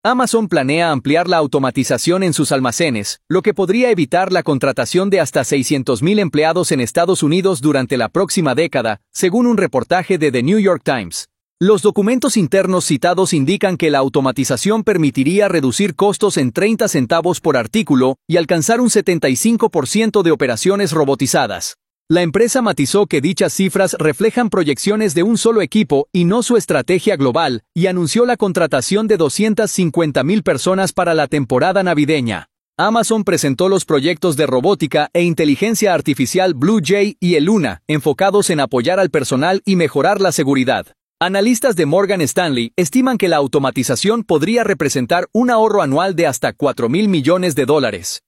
Amazon planea ampliar la automatización en sus almacenes, lo que podría evitar la contratación de hasta 600,000 empleados en Estados Unidos durante la próxima década, según un reportaje de The New York Times. Los documentos internos citados indican que la automatización permitiría reducir costos en 30 centavos por artículo y alcanzar un 75% de operaciones robotizadas. La empresa matizó que dichas cifras reflejan proyecciones de un solo equipo y no su estrategia global, y anunció la contratación de 250,000 personas para la temporada navideña. Amazon presentó los proyectos de robótica e inteligencia artificial Blue Jay y el Luna, enfocados en apoyar al personal y mejorar la seguridad. Analistas de Morgan Stanley estiman que la automatización podría representar un ahorro anual de hasta $4,000 millones.